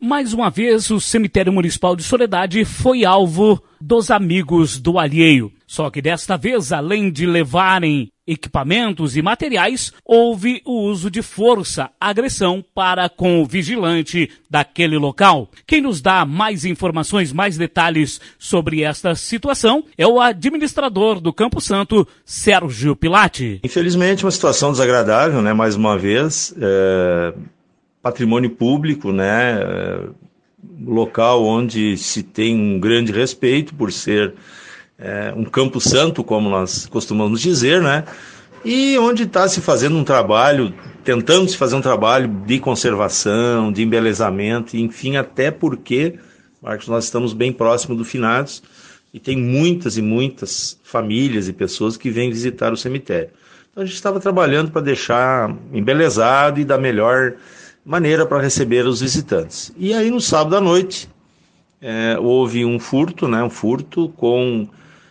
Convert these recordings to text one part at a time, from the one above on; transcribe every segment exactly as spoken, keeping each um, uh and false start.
Mais uma vez, o cemitério municipal de Soledade foi alvo dos amigos do alheio. Só que desta vez, além de levarem equipamentos e materiais, houve o uso de força, agressão para com o vigilante daquele local. Quem nos dá mais informações, mais detalhes sobre esta situação é o administrador do Campo Santo, Sérgio Pilati. Infelizmente, uma situação desagradável, né? Mais uma vez, é... patrimônio público, né? É... local onde se tem um grande respeito por ser É, um campo santo, como nós costumamos dizer, né? E onde está se fazendo um trabalho, tentando se fazer um trabalho de conservação, de embelezamento, enfim, até porque, Marcos, nós estamos bem próximo do finados e tem muitas e muitas famílias e pessoas que vêm visitar o cemitério. Então a gente estava trabalhando para deixar embelezado e da melhor maneira para receber os visitantes. E aí no sábado à noite é, houve um furto, né? Um furto com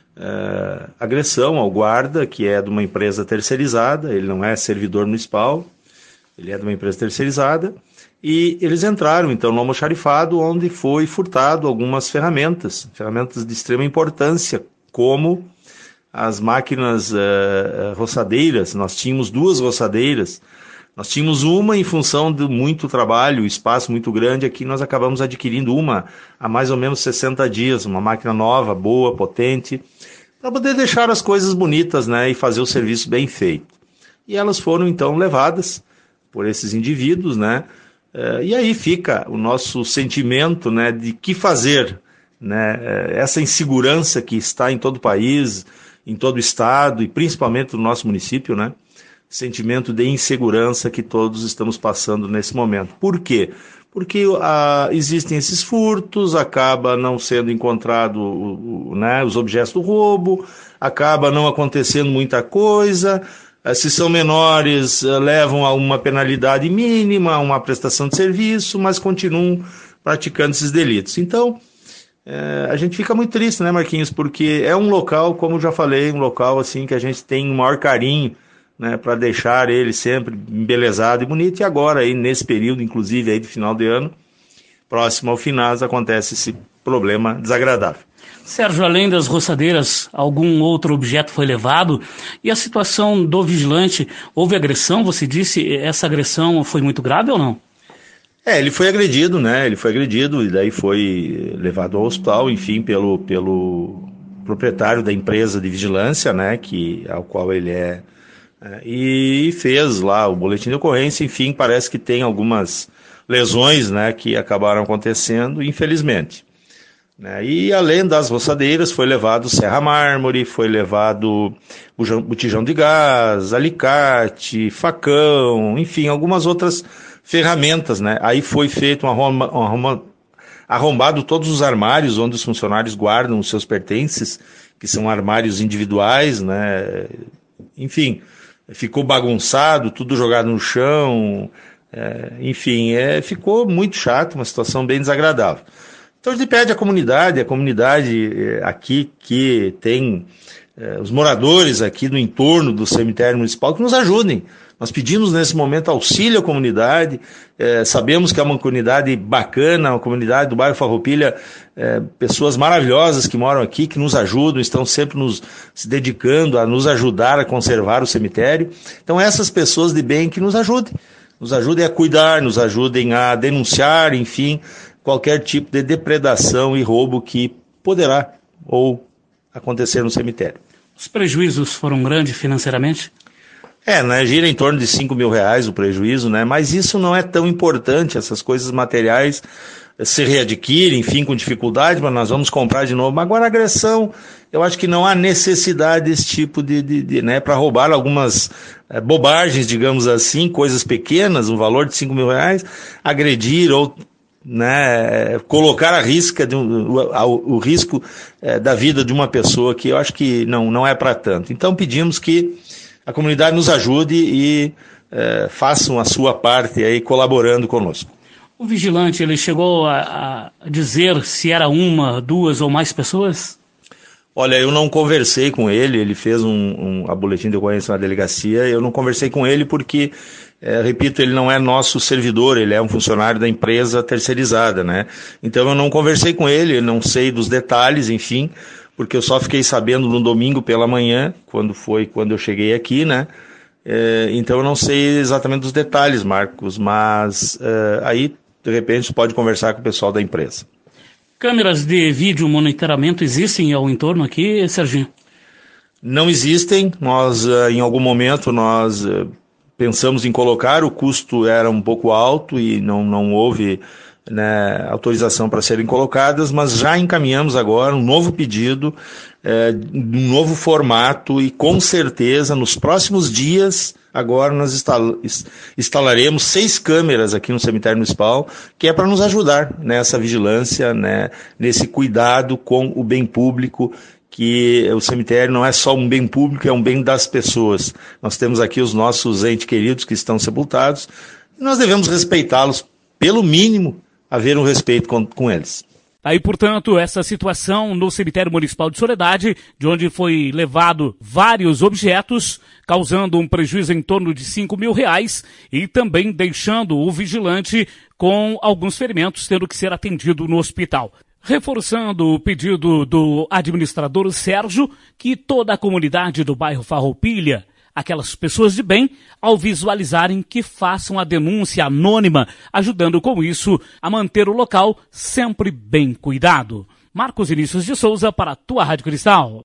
Uh, agressão ao guarda, que é de uma empresa terceirizada, ele não é servidor municipal, ele é de uma empresa terceirizada, e eles entraram então no almoxarifado, onde foi furtado algumas ferramentas, ferramentas de extrema importância, como as máquinas uh, roçadeiras. Nós tínhamos duas roçadeiras, nós tínhamos uma em função de muito trabalho, espaço muito grande, aqui nós acabamos adquirindo uma há mais ou menos sessenta dias, uma máquina nova, boa, potente, para poder deixar as coisas bonitas, né, e fazer o serviço bem feito. E elas foram então levadas por esses indivíduos, né, e aí fica o nosso sentimento, né, de que fazer, né, essa insegurança que está em todo o país, em todo o estado e principalmente no nosso município, né, sentimento de insegurança que todos estamos passando nesse momento. Por quê? Porque ah, existem esses furtos, acaba não sendo encontrado o, o, né, os objetos do roubo, acaba não acontecendo muita coisa, ah, se são menores, ah, levam a uma penalidade mínima, a uma prestação de serviço, mas continuam praticando esses delitos. Então, é, a gente fica muito triste, né, Marquinhos, porque é um local, como eu já falei, um local assim que a gente tem o maior carinho, né, para deixar ele sempre embelezado e bonito, e agora aí nesse período, inclusive aí de final de ano, próximo ao finado, acontece esse problema desagradável. Sérgio, além das roçadeiras, algum outro objeto foi levado? E a situação do vigilante, houve agressão, você disse, essa agressão foi muito grave ou não? É, ele foi agredido, né, ele foi agredido e daí foi levado ao hospital, enfim, pelo, pelo proprietário da empresa de vigilância, né, que, ao qual ele é e fez lá o boletim de ocorrência, enfim, parece que tem algumas lesões, né, que acabaram acontecendo, infelizmente. Né? E além das roçadeiras, foi levado serra-mármore, foi levado botijão de gás, alicate, facão, enfim, algumas outras ferramentas, né? Aí foi feito um arromba, um arromba, arrombado todos os armários onde os funcionários guardam os seus pertences, que são armários individuais, né? Enfim, ficou bagunçado, tudo jogado no chão, é, enfim, é, ficou muito chato, uma situação bem desagradável. Então a gente pede à comunidade, a comunidade é, aqui que tem é, os moradores aqui no entorno do cemitério municipal que nos ajudem. Nós pedimos nesse momento auxílio à comunidade, é, sabemos que é uma comunidade bacana, uma comunidade do bairro Farroupilha, é, pessoas maravilhosas que moram aqui, que nos ajudam, estão sempre nos, se dedicando a nos ajudar a conservar o cemitério. Então essas pessoas de bem que nos ajudem, nos ajudem a cuidar, nos ajudem a denunciar, enfim, qualquer tipo de depredação e roubo que poderá ou acontecer no cemitério. Os prejuízos foram grandes financeiramente? É, né, gira em torno de cinco mil reais o prejuízo, né, mas isso não é tão importante, essas coisas materiais se readquirem, enfim, com dificuldade, mas nós vamos comprar de novo. Agora a agressão, eu acho que não há necessidade desse tipo de, de, de né, para roubar algumas é, bobagens, digamos assim, coisas pequenas, um valor de cinco mil reais, agredir ou né, colocar a risca de um, o, o risco é, da vida de uma pessoa que eu acho que não, não é para tanto. Então pedimos que a comunidade nos ajude e é, façam a sua parte aí colaborando conosco. O vigilante, ele chegou a, a dizer se era uma, duas ou mais pessoas? Olha, eu não conversei com ele, ele fez um, um a boletim de ocorrência na delegacia, eu não conversei com ele porque É, repito, ele não é nosso servidor, ele é um funcionário da empresa terceirizada, né? Então eu não conversei com ele, não sei dos detalhes, enfim, porque eu só fiquei sabendo no domingo pela manhã, quando foi quando eu cheguei aqui, né? É, então eu não sei exatamente dos detalhes, Marcos, mas é, aí, de repente, pode conversar com o pessoal da empresa. Câmeras de vídeo monitoramento existem ao entorno aqui, Serginho? Não existem, nós, em algum momento, nós pensamos em colocar, o custo era um pouco alto e não, não houve, né, autorização para serem colocadas, mas já encaminhamos agora um novo pedido, é, um novo formato e com certeza nos próximos dias, agora nós instal, instalaremos seis câmeras aqui no cemitério municipal, que é para nos ajudar nessa vigilância, né, nesse cuidado com o bem público, que o cemitério não é só um bem público, é um bem das pessoas. Nós temos aqui os nossos entes queridos que estão sepultados, e nós devemos respeitá-los, pelo mínimo, haver um respeito com, com eles. Aí, portanto, essa situação no cemitério municipal de Soledade, de onde foi levado vários objetos, causando um prejuízo em torno de cinco mil reais e também deixando o vigilante com alguns ferimentos, tendo que ser atendido no hospital. Reforçando o pedido do administrador Sérgio, que toda a comunidade do bairro Farroupilha, aquelas pessoas de bem, ao visualizarem, que façam a denúncia anônima, ajudando com isso a manter o local sempre bem cuidado. Marcos Vinícius de Souza para a tua Rádio Cristal.